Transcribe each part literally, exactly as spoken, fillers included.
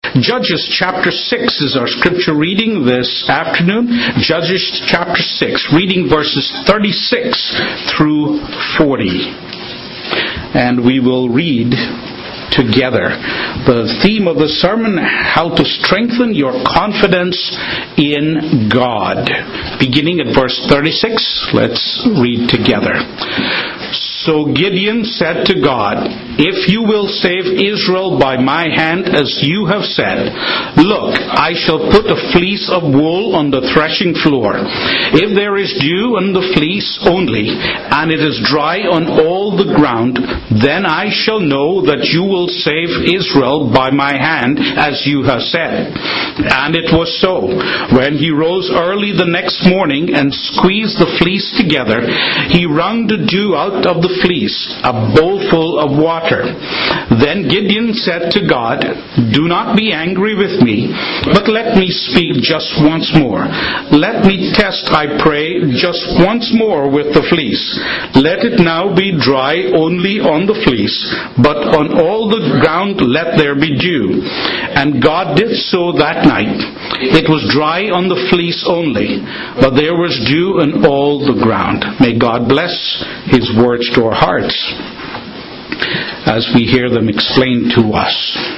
Judges chapter six is our scripture reading this afternoon. Judges chapter six, reading verses thirty-six through forty. And we will read together. The theme of the sermon, how to strengthen your confidence in God. Beginning at verse thirty-six, let's read together. So Gideon said to God, "If you will save Israel by my hand, as you have said, look, I shall put a fleece of wool on the threshing floor. If there is dew on the fleece only, and it is dry on all the ground, then I shall know that you will save Israel by my hand, as you have said." And it was so. When he rose early the next morning and squeezed the fleece together, he wrung the dew out of the fleece, a bowlful of water. Then Gideon said to God, "Do not be angry with me, but let me speak just once more. Let me test, I pray, just once more with the fleece. Let it now be dry only on the fleece, but on all the ground let there be dew." And God did so that night. It was dry on the fleece only, but there was dew on all the ground. May God bless His words to our hearts as we hear them explained to us.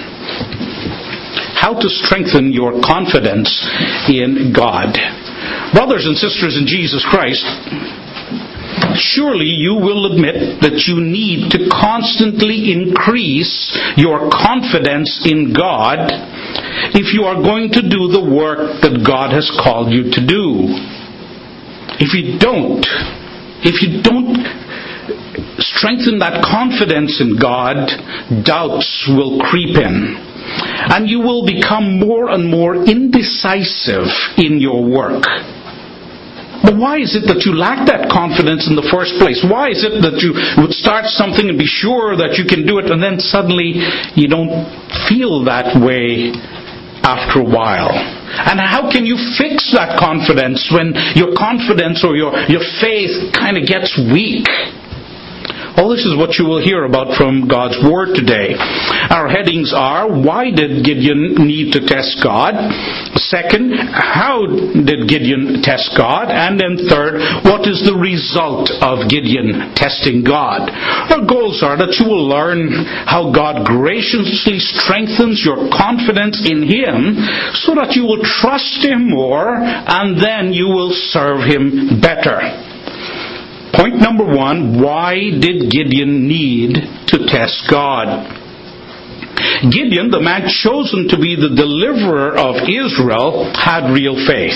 How to strengthen your confidence in God. Brothers and sisters in Jesus Christ, surely you will admit that you need to constantly increase your confidence in God if you are going to do the work that God has called you to do. If you don't, if you don't strengthen that confidence in God, doubts will creep in. And you will become more and more indecisive in your work. But why is it that you lack that confidence in the first place? Why is it that you would start something and be sure that you can do it, and then suddenly you don't feel that way after a while? And how can you fix that confidence when your confidence or your, your faith kind of gets weak? All this is what you will hear about from God's Word today. Our headings are, why did Gideon need to test God? Second, how did Gideon test God? And then third, what is the result of Gideon testing God? Our goals are that you will learn how God graciously strengthens your confidence in Him so that you will trust Him more and then you will serve Him better. Point number one, why did Gideon need to test God? Gideon, the man chosen to be the deliverer of Israel, had real faith.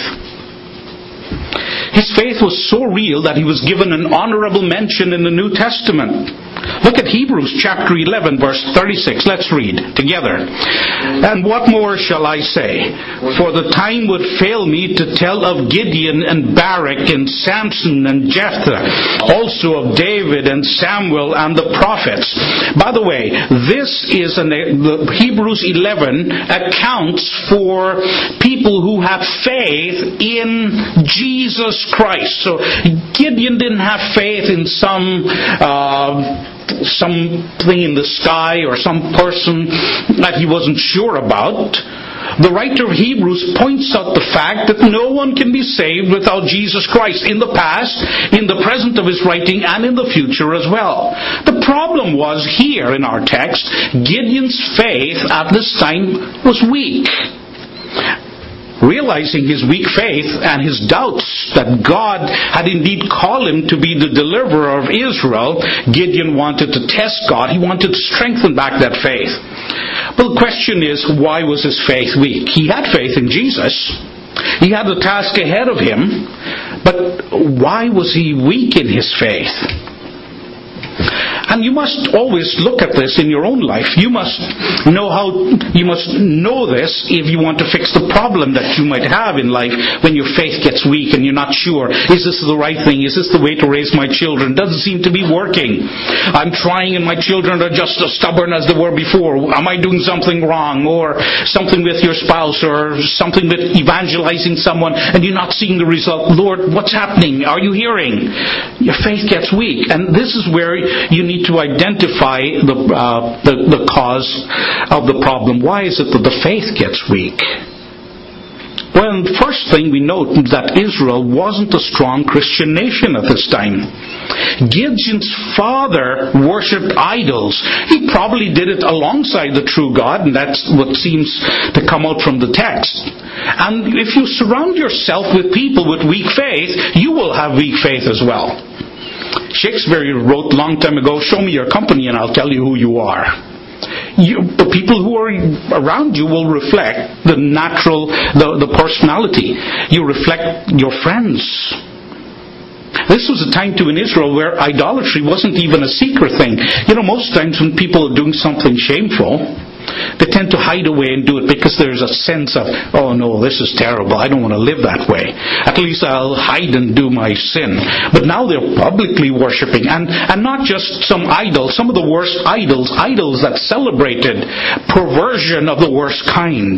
His faith was so real that he was given an honorable mention in the New Testament. Look at Hebrews chapter eleven, verse thirty-six. Let's read together. "And what more shall I say? For the time would fail me to tell of Gideon and Barak and Samson and Jephthah, also of David and Samuel and the prophets." By the way, this is an, the Hebrews eleven accounts for people who have faith in Jesus Christ. So Gideon didn't have faith in some uh, something in the sky or some person that he wasn't sure about. The writer of Hebrews points out the fact that no one can be saved without Jesus Christ, in the past, in the present of his writing, and in the future as well. The problem was here in our text, Gideon's faith at this time was weak. Realizing his weak faith and his doubts that God had indeed called him to be the deliverer of Israel, Gideon wanted to test God. He wanted to strengthen back that faith. But the question is, why was his faith weak? He had faith in Jesus. He had the task ahead of him. But why was he weak in his faith? And you must always look at this in your own life. You must know how, you must know this if you want to fix the problem that you might have in life when your faith gets weak and you're not sure, is this the right thing? Is this the way to raise my children? Doesn't seem to be working. I'm trying and my children are just as stubborn as they were before. Am I doing something wrong? Or something with your spouse, or something with evangelizing someone and you're not seeing the result. Lord, what's happening? Are you hearing? Your faith gets weak. And this is where you need need to identify the, uh, the, the cause of the problem. Why is it that the faith gets weak? Well, the first thing we note is that Israel wasn't a strong Christian nation at this time. Gideon's father worshipped idols. He probably did it alongside the true God, and that's what seems to come out from the text. And if you surround yourself with people with weak faith, you will have weak faith as well. Shakespeare wrote a long time ago, "Show me your company and I'll tell you who you are." You, the people who are around you will reflect the natural, the, the personality. You reflect your friends. This was a time too in Israel where idolatry wasn't even a secret thing. You know, most times when people are doing something shameful, they tend to hide away and do it because there's a sense of, oh no, this is terrible, I don't want to live that way. At least I'll hide and do my sin. But now they're publicly worshipping, and, and not just some idols, some of the worst idols, idols that celebrated perversion of the worst kind.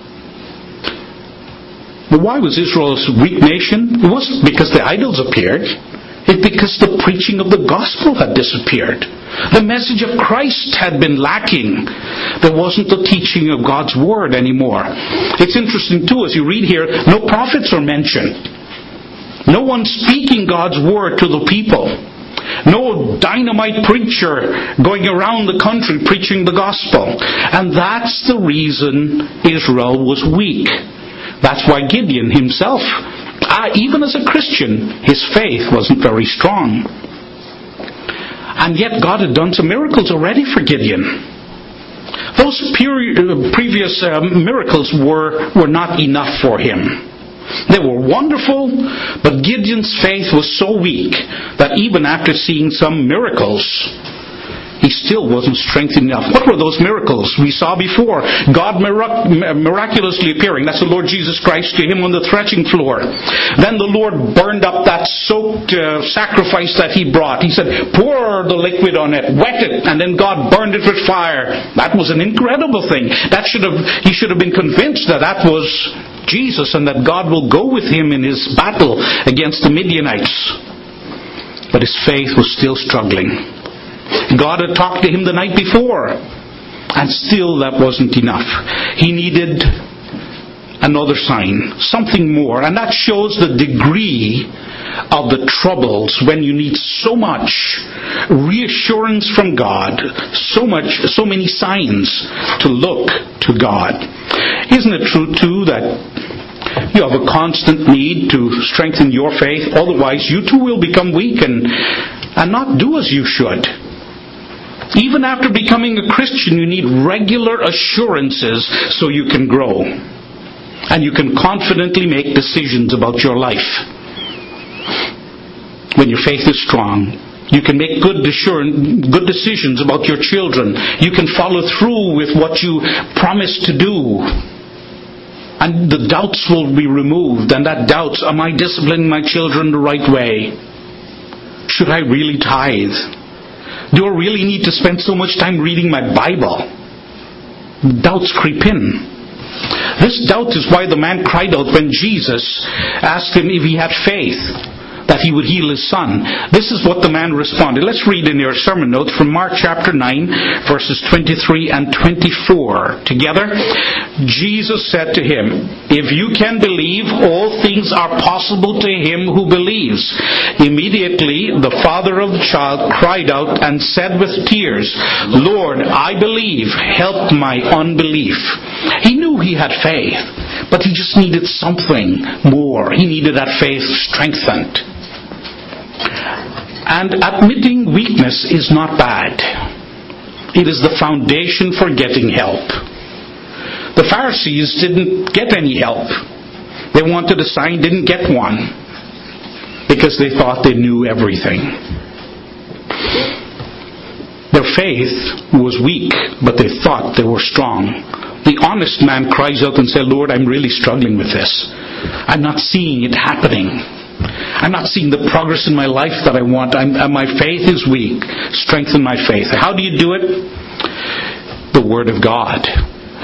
But why was Israel a weak nation? It wasn't because the idols appeared. It's because the preaching of the gospel had disappeared. The message of Christ had been lacking. There wasn't the teaching of God's word anymore. It's interesting too, as you read here, no prophets are mentioned. No one speaking God's word to the people. No dynamite preacher going around the country preaching the gospel. And that's the reason Israel was weak. That's why Gideon himself, Uh, even as a Christian, his faith wasn't very strong. And yet God had done some miracles already for Gideon. Those peri- uh, previous uh, miracles were, were not enough for him. They were wonderful, but Gideon's faith was so weak that even after seeing some miracles, he still wasn't strengthened enough. What were those miracles we saw before? God mirac- miraculously appearing. That's the Lord Jesus Christ to him on the threshing floor. Then the Lord burned up that soaked uh, sacrifice that he brought. He said, pour the liquid on it, wet it, and then God burned it with fire. That was an incredible thing. That should have, he should have been convinced that that was Jesus and that God will go with him in his battle against the Midianites. But his faith was still struggling. God had talked to him the night before, and still that wasn't enough. He needed another sign, something more, and that shows the degree of the troubles when you need so much reassurance from God, so much, so many signs to look to God. Isn't it true too that you have a constant need to strengthen your faith? Otherwise, you too will become weak and and not do as you should. Even after becoming a Christian, you need regular assurances so you can grow. And you can confidently make decisions about your life. When your faith is strong, you can make good, good decisions about your children. You can follow through with what you promised to do. And the doubts will be removed. And that doubts, am I disciplining my children the right way? Should I really tithe? Do I really need to spend so much time reading my Bible? Doubts creep in. This doubt is why the man cried out when Jesus asked him if he had faith that he would heal his son. This is what the man responded. Let's read in your sermon notes from Mark chapter nine, verses twenty-three and twenty-four. Together, Jesus said to him, if you can believe, all things are possible to him who believes. Immediately, the father of the child cried out and said with tears, Lord, I believe, help my unbelief. He knew he had faith, but he just needed something more. He needed that faith strengthened. And admitting weakness is not bad. It is the foundation for getting help. The Pharisees didn't get any help. They wanted a sign, didn't get one, because they thought they knew everything. Their faith was weak, but they thought they were strong. The honest man cries out and says, Lord, I'm really struggling with this. I'm not seeing it happening. I'm not seeing the progress in my life that I want. I'm, my faith is weak. Strengthen my faith. How do you do it? The Word of God.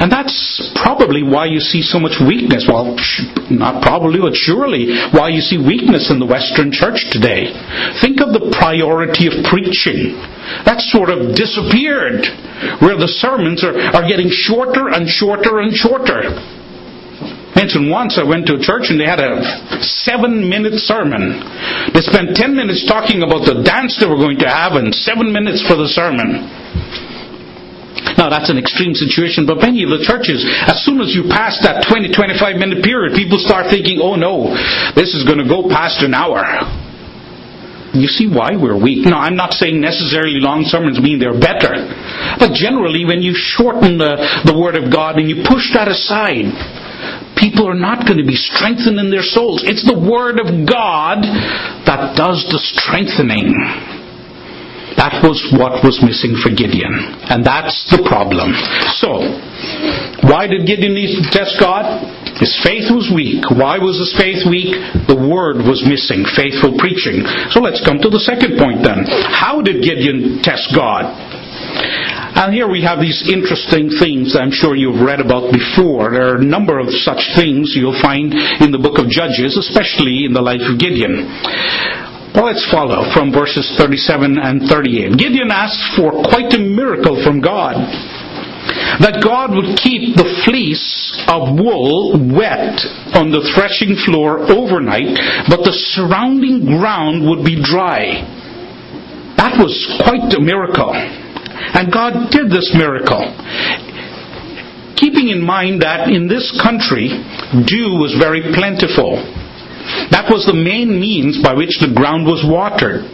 And that's probably why you see so much weakness. Well, not probably, but surely why you see weakness in the Western church today. Think of the priority of preaching. That sort of disappeared, where the sermons are, are getting shorter and shorter and shorter. I mentioned once I went to a church and they had a seven-minute sermon. They spent ten minutes talking about the dance they were going to have and seven minutes for the sermon. Now that's an extreme situation, but many of the churches, as soon as you pass that twenty to twenty-five minute period, people start thinking, oh no, this is going to go past an hour. You see why we're weak. Now, I'm not saying necessarily long sermons mean they're better. But generally, when you shorten the, the Word of God and you push that aside, people are not going to be strengthened in their souls. It's the Word of God that does the strengthening. That was what was missing for Gideon. And that's the problem. So, why did Gideon need to test God? His faith was weak. Why was his faith weak? The Word was missing. Faithful preaching. So let's come to the second point then. How did Gideon test God? And here we have these interesting things I'm sure you've read about before. There are a number of such things you'll find in the book of Judges, especially in the life of Gideon. Well, let's follow from verses thirty-seven and thirty-eight. Gideon asked for quite a miracle from God. That God would keep the fleece of wool wet on the threshing floor overnight, but the surrounding ground would be dry. That was quite a miracle. And God did this miracle. Keeping in mind that in this country, dew was very plentiful. That was the main means by which the ground was watered.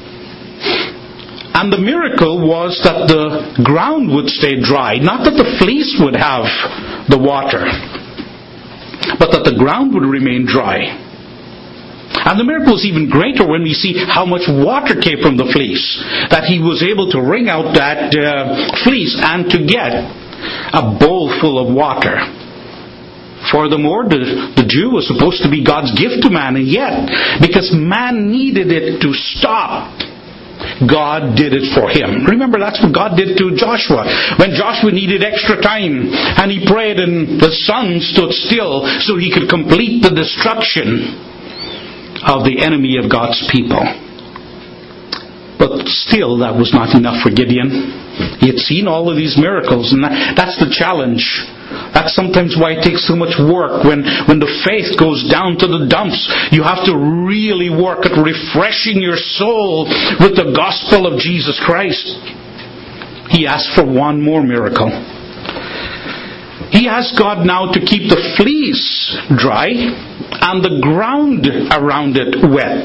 And the miracle was that the ground would stay dry. Not that the fleece would have the water, but that the ground would remain dry. And the miracle was even greater when we see how much water came from the fleece. That he was able to wring out that uh, fleece and to get a bowl full of water. Furthermore, the, the dew was supposed to be God's gift to man, and yet, because man needed it to stop, God did it for him. Remember, that's what God did to Joshua. When Joshua needed extra time, and he prayed and the sun stood still so he could complete the destruction of the enemy of God's people. But still, that was not enough for Gideon. He had seen all of these miracles, and that, that's the challenge. That's sometimes why it takes so much work. When, when the faith goes down to the dumps, you have to really work at refreshing your soul with the gospel of Jesus Christ. He asked for one more miracle. He asked God now to keep the fleece dry and the ground around it wet.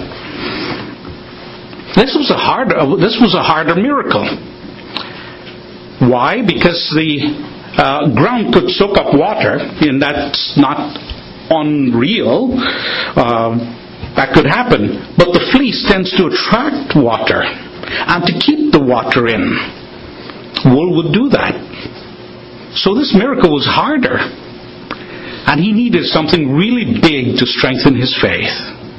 This was a harder, this was a harder miracle. Why? Because the uh, ground could soak up water, and that's not unreal. Uh, that could happen. But the fleece tends to attract water, and to keep the water in, wool would do that. So this miracle was harder, and he needed something really big to strengthen his faith.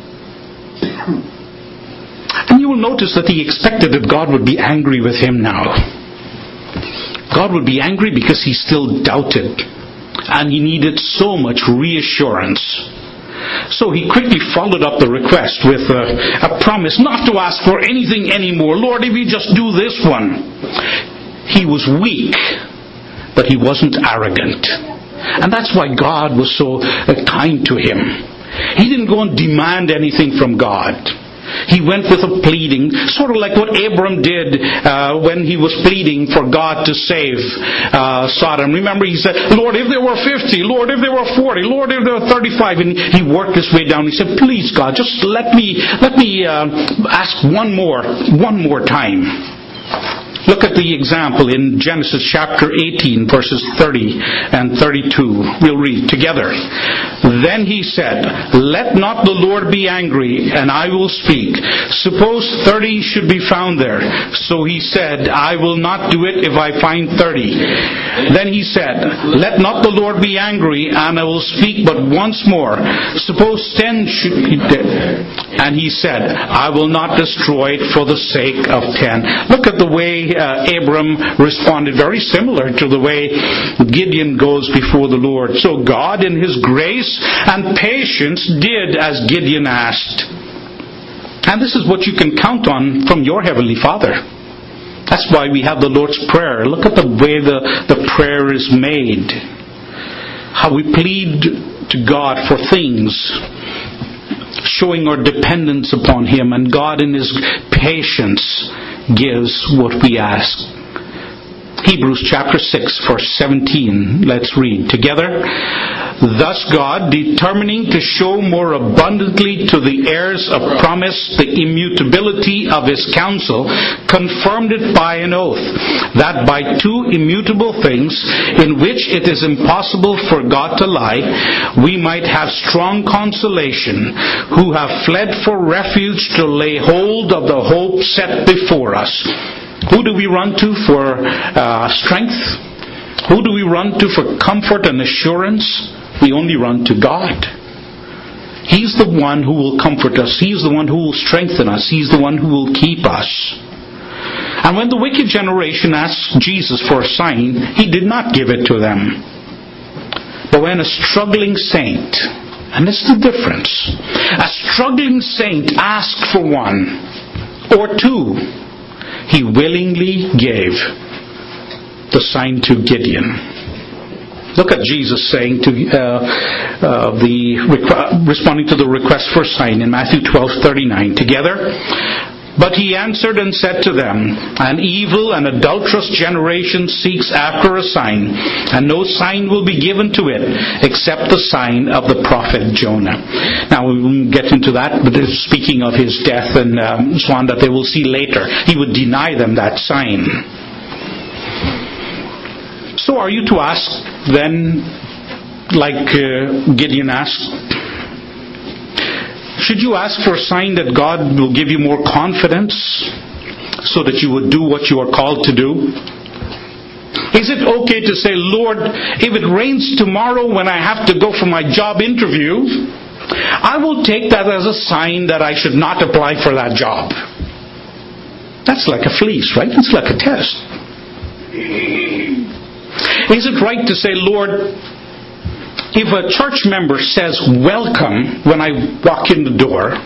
And you will notice that he expected that God would be angry with him now. God would be angry because he still doubted. And he needed so much reassurance. So he quickly followed up the request with a, a promise not to ask for anything anymore. Lord, if you just do this one. He was weak, but he wasn't arrogant. And that's why God was so kind to him. He didn't go and demand anything from God. He went with a pleading, sort of like what Abram did uh, when he was pleading for God to save uh, Sodom. Remember, he said, Lord, if there were fifty, Lord, if there were forty, Lord, if there were thirty-five. And he worked his way down. He said, please, God, just let me, let me uh, ask one more, one more time. Look at the example in Genesis chapter eighteen, verses thirty and thirty-two. We'll read together. Then he said, let not the Lord be angry, and I will speak. Suppose thirty should be found there. So he said, I will not do it if I find thirty. Then he said, let not the Lord be angry, and I will speak but once more. Suppose ten should be dead. And he said, I will not destroy it for the sake of ten. Look at the way uh, Abram responded. Very similar to the way Gideon goes before the Lord. So God in His grace and patience did as Gideon asked. And this is what you can count on from your Heavenly Father. That's why we have the Lord's Prayer. Look at the way the, the prayer is made. How we plead to God for things, showing our dependence upon Him, and God in His patience gives what we ask. Hebrews chapter six, verse seventeen. Let's read together. Thus God, determining to show more abundantly to the heirs of promise the immutability of His counsel, confirmed it by an oath, that by two immutable things, in which it is impossible for God to lie, we might have strong consolation, who have fled for refuge to lay hold of the hope set before us. Who do we run to for uh, strength? Who do we run to for comfort and assurance? We only run to God. He's the one who will comfort us. He's the one who will strengthen us. He's the one who will keep us. And when the wicked generation asked Jesus for a sign, He did not give it to them. But when a struggling saint, and this is the difference, a struggling saint asked for one or two, He willingly gave the sign to Gideon. Look at Jesus saying to uh, uh, the responding to the request for a sign in Matthew twelve thirty-nine. Together, but He answered and said to them, an evil and adulterous generation seeks after a sign, and no sign will be given to it except the sign of the prophet Jonah. Now we won't get into that, but speaking of His death and um, so on, that they will see later, He would deny them that sign. So are you to ask then, like uh, Gideon asked? Should you ask for a sign that God will give you more confidence so that you would do what you are called to do? Is it okay to say, Lord, if it rains tomorrow when I have to go for my job interview, I will take that as a sign that I should not apply for that job? That's like a fleece, right? It's like a test. Is it right to say, Lord, if a church member says welcome when I walk in the door,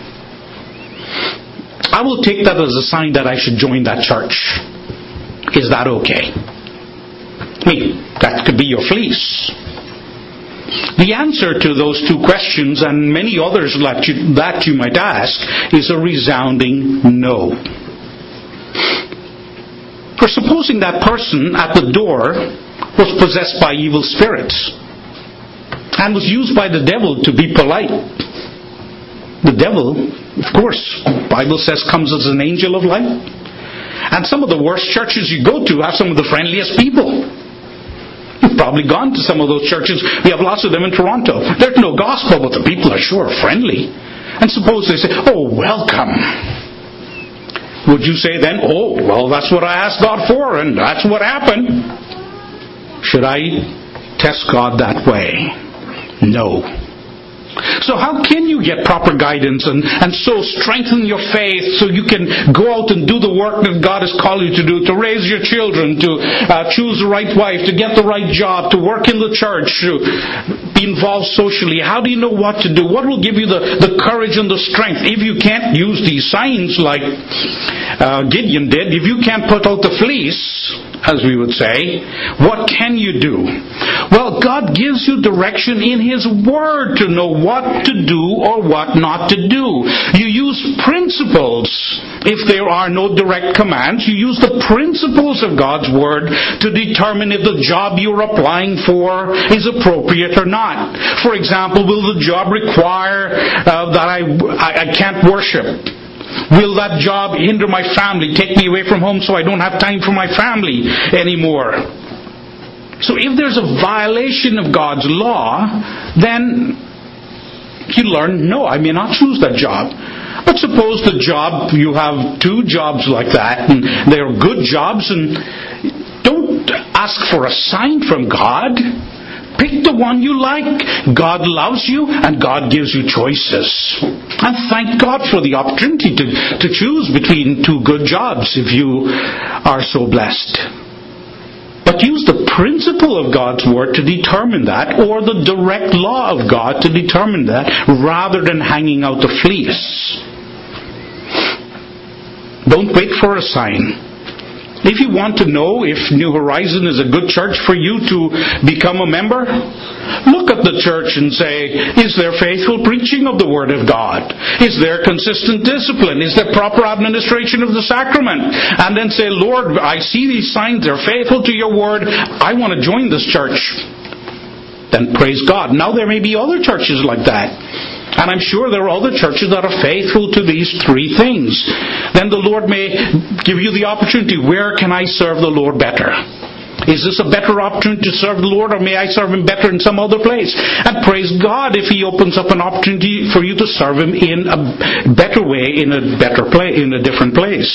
I will take that as a sign that I should join that church? Is that okay? I mean, that could be your fleece. The answer to those two questions, and many others that you, that you might ask, is a resounding no. For supposing that person at the door was possessed by evil spirits and was used by the devil to be polite. The devil, of course, the Bible says, comes as an angel of light. And some of the worst churches you go to have some of the friendliest people. You've probably gone to some of those churches. We have lots of them in Toronto. There's no gospel, but the people are sure friendly. And suppose they say, oh, welcome. Would you say then, oh, well, that's what I asked God for, and that's what happened? Should I test God that way? No. So how can you get proper guidance and, and so strengthen your faith so you can go out and do the work that God has called you to do, to raise your children, to uh, choose the right wife, to get the right job, to work in the church, to be involved socially? How do you know what to do? What will give you the, the courage and the strength? If you can't use these signs like uh, Gideon did, if you can't put out the fleece, as we would say, what can you do? Well, God gives you direction in His Word to know what to do or what not to do. You use principles. If there are no direct commands, you use the principles of God's Word to determine if the job you're applying for is appropriate or not. For example, will the job require uh, that I, I, I can't worship? Will that job hinder my family, take me away from home so I don't have time for my family anymore? So if there's a violation of God's law, then You learn, no, I may not choose that job. But suppose the job, you have two jobs like that, and they're good jobs, and don't ask for a sign from God. Pick the one you like. God loves you, and God gives you choices. And thank God for the opportunity to, to choose between two good jobs if you are so blessed. But use the principle of God's Word to determine that, or the direct law of God to determine that, rather than hanging out the fleece. Don't wait for a sign. If you want to know if New Horizon is a good church for you to become a member, look at the church and say, is there faithful preaching of the Word of God? Is there consistent discipline? Is there proper administration of the sacrament? And then say, Lord, I see these signs, they're faithful to your Word, I want to join this church. Then praise God. Now there may be other churches like that. And I'm sure there are other churches that are faithful to these three things. Then the Lord may give you the opportunity. Where can I serve the Lord better? Is this a better opportunity to serve the Lord, or may I serve Him better in some other place? And praise God if He opens up an opportunity for you to serve Him in a better way, in a better place, in a different place.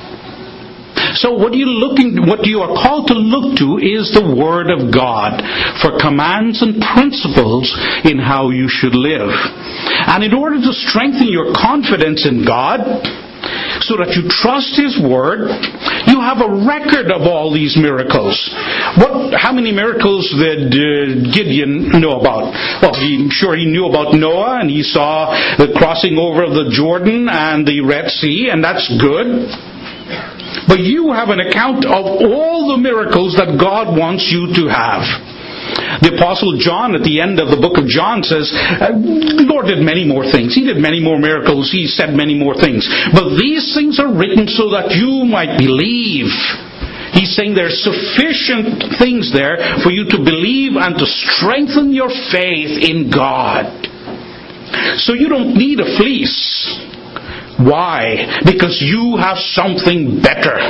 So what you looking, what you are called to look to is the Word of God for commands and principles in how you should live. And in order to strengthen your confidence in God, so that you trust His Word, you have a record of all these miracles. What? How many miracles did uh, Gideon know about? Well, I'm sure he knew about Noah, and he saw the crossing over of the Jordan and the Red Sea, and that's good. But you have an account of all the miracles that God wants you to have. The Apostle John at the end of the book of John says, the Lord did many more things. He did many more miracles. He said many more things. But these things are written so that you might believe. He's saying there's sufficient things there for you to believe and to strengthen your faith in God. So you don't need a fleece. Why? Because you have something better.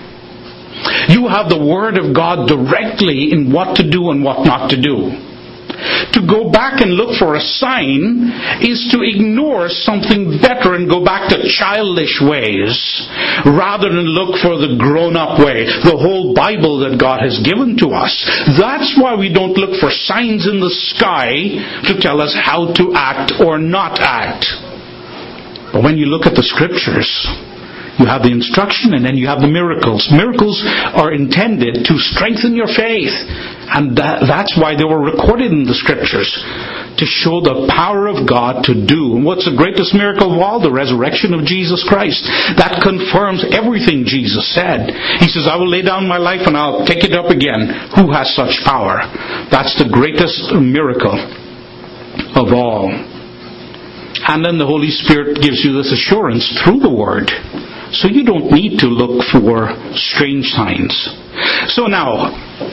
You have the Word of God directly in what to do and what not to do. To go back and look for a sign is to ignore something better and go back to childish ways rather than look for the grown-up way, the whole Bible that God has given to us. That's why we don't look for signs in the sky to tell us how to act or not act. But when you look at the Scriptures, you have the instruction and then you have the miracles. Miracles are intended to strengthen your faith. And that, that's why they were recorded in the Scriptures, to show the power of God to do. And what's the greatest miracle of all? The resurrection of Jesus Christ. That confirms everything Jesus said. He says, I will lay down my life and I'll take it up again. Who has such power? That's the greatest miracle of all. And then the Holy Spirit gives you this assurance through the Word. So you don't need to look for strange signs. So now,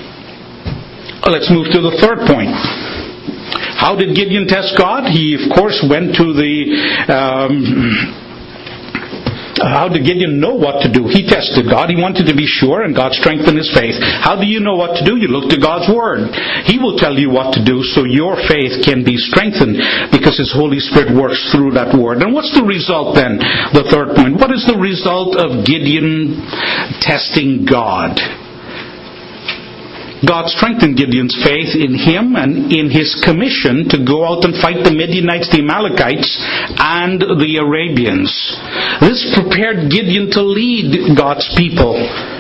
let's move to the third point. How did Gideon test God? He, of course, went to the... Um, how did Gideon know what to do? He tested God. He wanted to be sure, and God strengthened his faith. How do you know what to do? You look to God's Word. He will tell you what to do so your faith can be strengthened because His Holy Spirit works through that Word. And what's the result then? The third point. What is the result of Gideon testing God? God strengthened Gideon's faith in him and in his commission to go out and fight the Midianites, the Amalekites, and the Arabians. This prepared Gideon to lead God's people.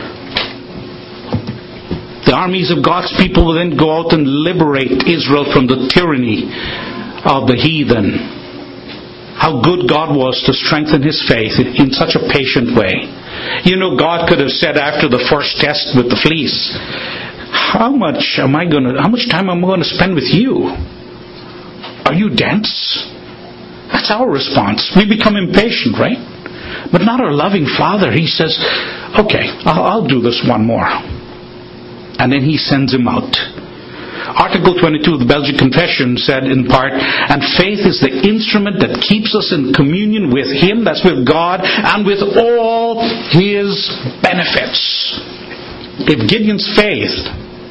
The armies of God's people will then go out and liberate Israel from the tyranny of the heathen. How good God was to strengthen his faith in such a patient way. You know, God could have said after the first test with the fleece, How much am I going to? How much time am I going to spend with you? Are you dense? That's our response. We become impatient, right? But not our loving Father. He says, "Okay, I'll, I'll do this one more," and then He sends him out. Article twenty-two of the Belgian Confession said in part, "And faith is the instrument that keeps us in communion with Him," that's with God, "and with all His benefits." If Gideon's faith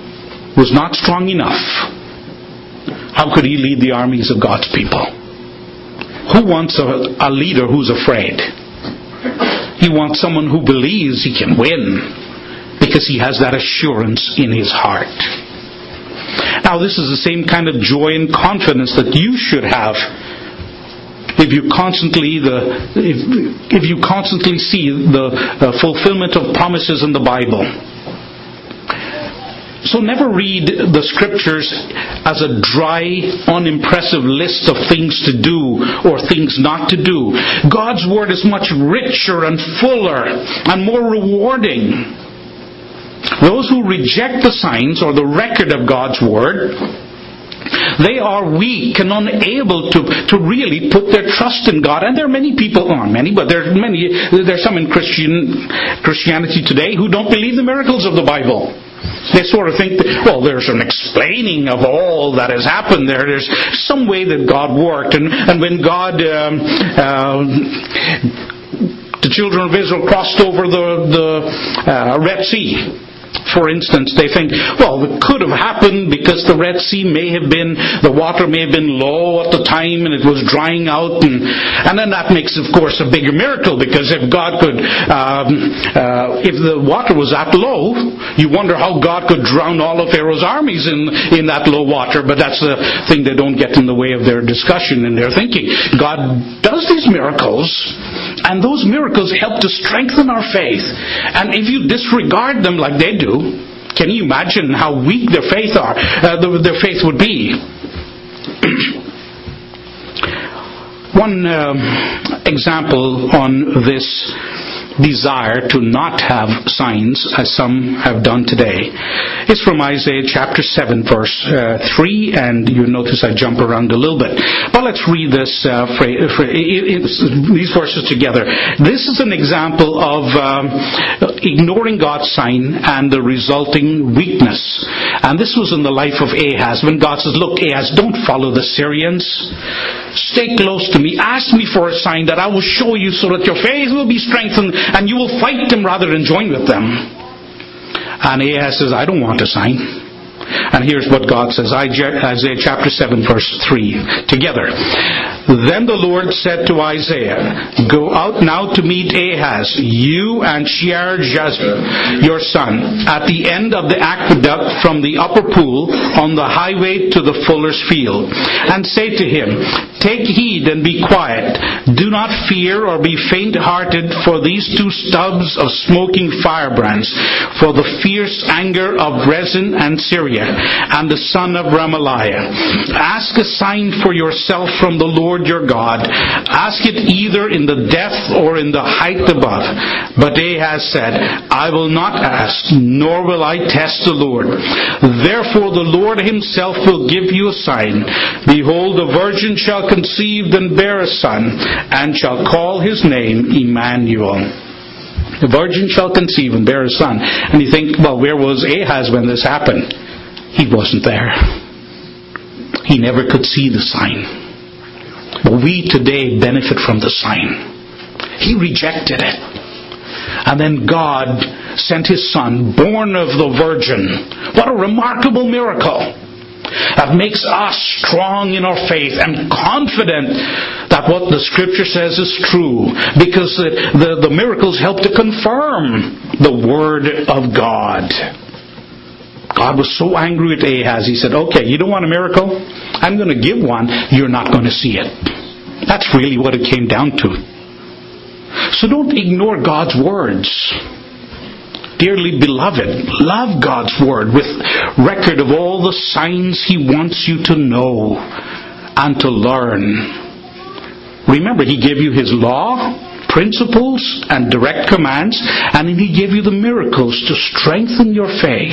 was not strong enough, how could he lead the armies of God's people? Who wants a, a leader who's afraid? He wants someone who believes he can win because he has that assurance in his heart. Now, this is the same kind of joy and confidence that you should have if you constantly the if, if you constantly see the uh, fulfillment of promises in the Bible. So never read the Scriptures as a dry, unimpressive list of things to do or things not to do. God's Word is much richer and fuller and more rewarding. Those who reject the signs or the record of God's Word, they are weak and unable to, to really put their trust in God. And there are many people, not many, but there are many, there's some in Christian Christianity today who don't believe the miracles of the Bible. They sort of think that, well, there's an explaining of all that has happened there. There's some way that God worked. And, and when God, um, uh, the children of Israel crossed over the, the uh, Red Sea, for instance, they think, well, it could have happened because the Red Sea may have been, the water may have been low at the time and it was drying out. And, and then that makes, of course, a bigger miracle, because if God could, um, uh, if the water was that low, you wonder how God could drown all of Pharaoh's armies in, in that low water. But that's the thing that don't get in the way of their discussion and their thinking. God does these miracles, and those miracles help to strengthen our faith. And if you disregard them like they do, can you imagine how weak their faith are? Uh, their faith would be. One um, example on this desire to not have signs, as some have done today, is from Isaiah chapter seven, verse uh, three, and you notice I jump around a little bit. But let's read this uh, phrase, these verses together. This is an example of um, ignoring God's sign and the resulting weakness. And this was in the life of Ahaz, when God says, look, Ahaz, don't follow the Syrians. Stay close to me. Ask me for a sign that I will show you, so that your faith will be strengthened and you will fight them rather than join with them. And Ahaz says, I don't want a sign. And here's what God says, Isaiah chapter seven, verse three, together. Then the Lord said to Isaiah, go out now to meet Ahaz, you and Shear-Jashub, your son, at the end of the aqueduct from the upper pool on the highway to the fuller's field, and say to him, take heed and be quiet. Do not fear or be faint-hearted for these two stubs of smoking firebrands, for the fierce anger of Rezin and Syria, and the son of Remaliah. Ask a sign for yourself from the Lord your God. Ask it either in the depth or in the height above. But Ahaz said, I will not ask, nor will I test the Lord. Therefore the Lord himself will give you a sign. Behold, a virgin shall conceive and bear a son, and shall call his name Emmanuel. The virgin shall conceive and bear a son. And you think, well, where was Ahaz when this happened? He wasn't there. He never could see the sign. But we today benefit from the sign. He rejected it. And then God sent his son, born of the virgin. What a remarkable miracle. That makes us strong in our faith and confident that what the Scripture says is true. Because the, the, the miracles help to confirm the Word of God. God was so angry with Ahaz, he said, okay, you don't want a miracle? I'm going to give one. You're not going to see it. That's really what it came down to. So don't ignore God's words. Dearly beloved, love God's Word with record of all the signs He wants you to know and to learn. Remember, He gave you His law, principles, and direct commands, and then He gave you the miracles to strengthen your faith.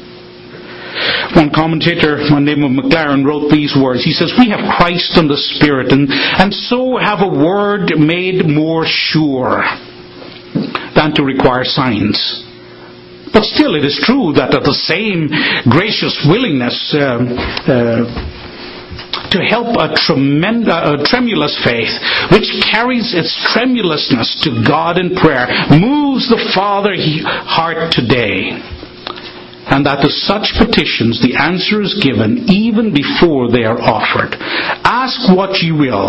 One commentator, one name of McLaren, wrote these words. He says, we have Christ and the Spirit, and, and so have a word made more sure than to require signs. But still it is true that the same gracious willingness uh, uh, to help a, tremend- a tremulous faith, which carries its tremulousness to God in prayer, moves the Father heart today. And that to such petitions the answer is given even before they are offered. Ask what you will,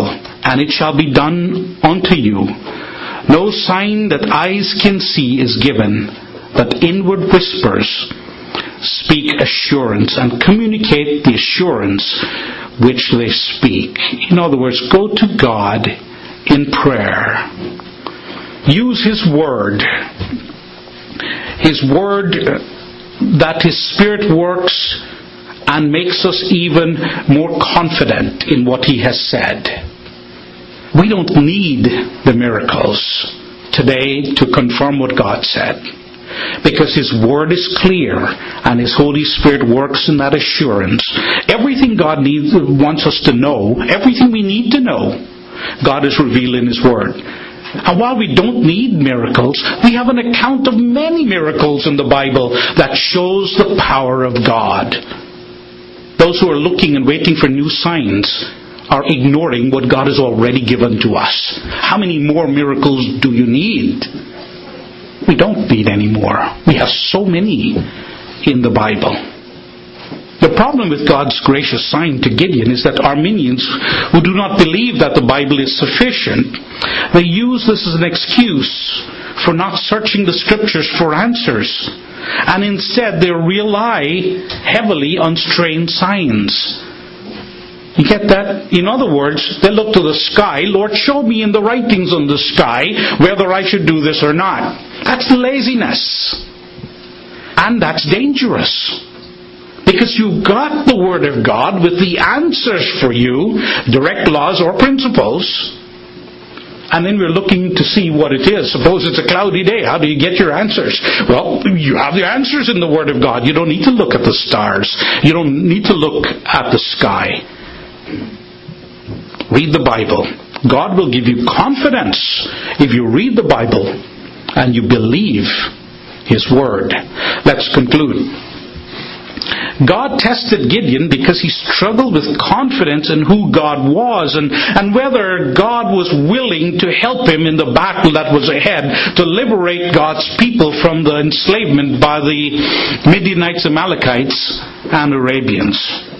and it shall be done unto you. No sign that eyes can see is given, but inward whispers speak assurance and communicate the assurance which they speak. In other words, go to God in prayer. Use His Word. His Word that His Spirit works and makes us even more confident in what He has said. We don't need the miracles today to confirm what God said, because His Word is clear and His Holy Spirit works in that assurance. Everything God needs, wants us to know, everything we need to know, God has revealed in His Word. And while we don't need miracles, we have an account of many miracles in the Bible that shows the power of God. Those who are looking and waiting for new signs are ignoring what God has already given to us. How many more miracles do you need? We don't need any more. We have so many in the Bible. The problem with God's gracious sign to Gideon is that Arminians who do not believe that the Bible is sufficient, they use this as an excuse for not searching the Scriptures for answers. And instead they rely heavily on strange signs. You get that? In other words, they look to the sky. Lord, show me in the writings on the sky whether I should do this or not. That's laziness. And that's dangerous. Because you've got the Word of God with the answers for you, direct laws or principles. And then we're looking to see what it is. Suppose it's a cloudy day. How do you get your answers? Well, you have the answers in the Word of God. You don't need to look at the stars. You don't need to look at the sky. Read the Bible. God will give you confidence if you read the Bible and you believe His Word. Let's conclude. God tested Gideon because he struggled with confidence in who God was and, and whether God was willing to help him in the battle that was ahead to liberate God's people from the enslavement by the Midianites, Amalekites, and Arabians.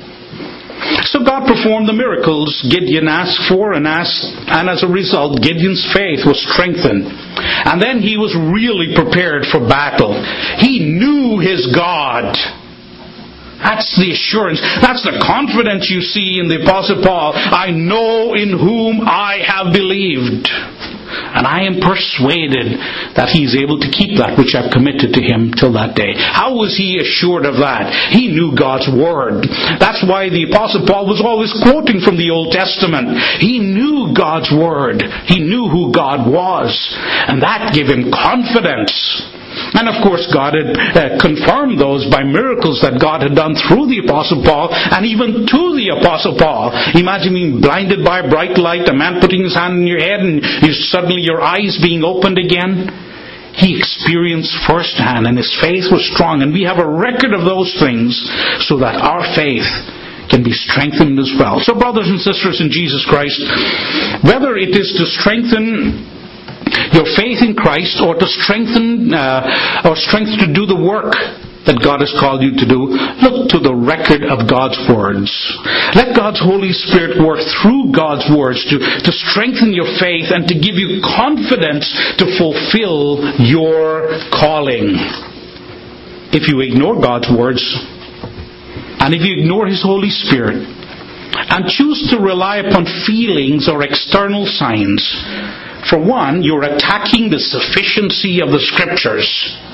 So God performed the miracles Gideon asked for, and asked, and as a result, Gideon's faith was strengthened. And then he was really prepared for battle. He knew his God. That's the assurance. That's the confidence you see in the Apostle Paul. I know in whom I have believed, and I am persuaded that he is able to keep that which I've committed to him till that day. How was he assured of that? He knew God's Word. That's why the Apostle Paul was always quoting from the Old Testament. He knew God's Word. He knew who God was. And that gave him confidence. And of course God had uh, confirmed those by miracles that God had done through the Apostle Paul, and even to the Apostle Paul. Imagine being blinded by a bright light, a man putting his hand in your head and you, suddenly your eyes being opened again. He experienced firsthand, and his faith was strong. And we have a record of those things so that our faith can be strengthened as well. So brothers and sisters in Jesus Christ, whether it is to strengthen your faith in Christ, or to strengthen, uh, or strength to do the work that God has called you to do, look to the record of God's words. Let God's Holy Spirit work through God's words to, to strengthen your faith and to give you confidence to fulfill your calling. If you ignore God's words, and if you ignore His Holy Spirit, and choose to rely upon feelings or external signs, for one, you're attacking the sufficiency of the Scriptures.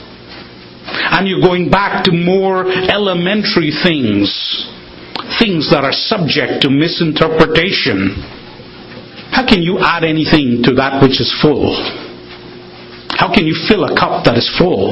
And you're going back to more elementary things. Things that are subject to misinterpretation. How can you add anything to that which is full? How can you fill a cup that is full?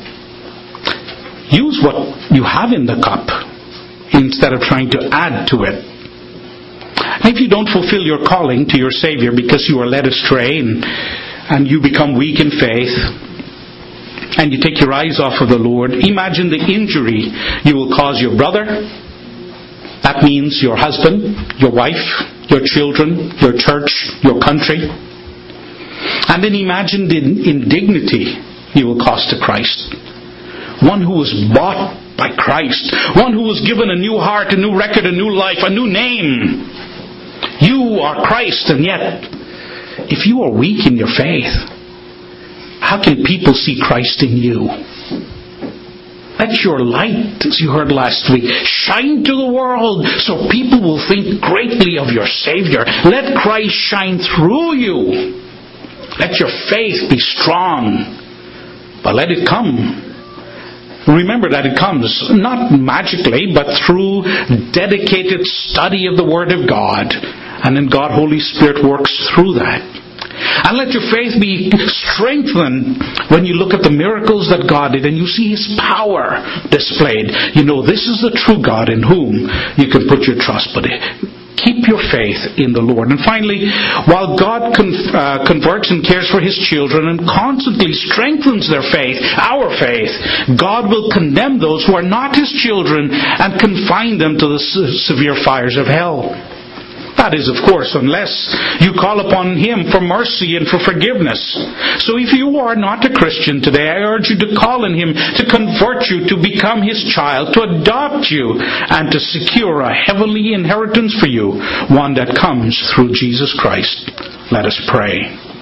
Use what you have in the cup instead of trying to add to it. If you don't fulfill your calling to your Savior because you are led astray and, and you become weak in faith and you take your eyes off of the Lord, imagine the injury you will cause your brother. That means your husband, your wife, your children, your church, your country. And then imagine the indignity you will cause to Christ. One who was bought by Christ. One who was given a new heart, a new record, a new life, a new name. You are Christ, and yet, if you are weak in your faith, how can people see Christ in you? Let your light, as you heard last week, shine to the world so people will think greatly of your Savior. Let Christ shine through you. Let your faith be strong, but let it come. Remember that it comes not magically, but through dedicated study of the Word of God. And then God, Holy Spirit, works through that. And let your faith be strengthened when you look at the miracles that God did and you see His power displayed. You know, this is the true God in whom you can put your trust. But keep your faith in the Lord. And finally, while God con- uh, converts and cares for His children and constantly strengthens their faith, our faith, God will condemn those who are not His children and confine them to the se- severe fires of hell. That is, of course, unless you call upon Him for mercy and for forgiveness. So if you are not a Christian today, I urge you to call on Him to convert you, to become His child, to adopt you, and to secure a heavenly inheritance for you, one that comes through Jesus Christ. Let us pray.